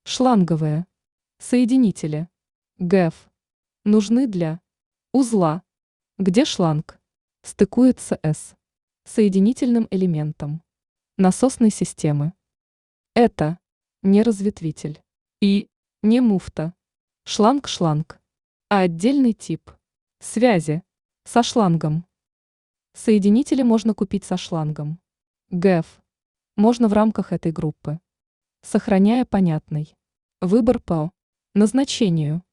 Шланговые соединители ГЭФ нужны для узла, где шланг стыкуется с соединительным элементом насосной системы. Это не разветвитель и не муфта, шланг-шланг, а отдельный тип связи со шлангом. Соединители можно купить со шлангом. ГЭФ можно в рамках этой группы, сохраняя понятный выбор по назначению.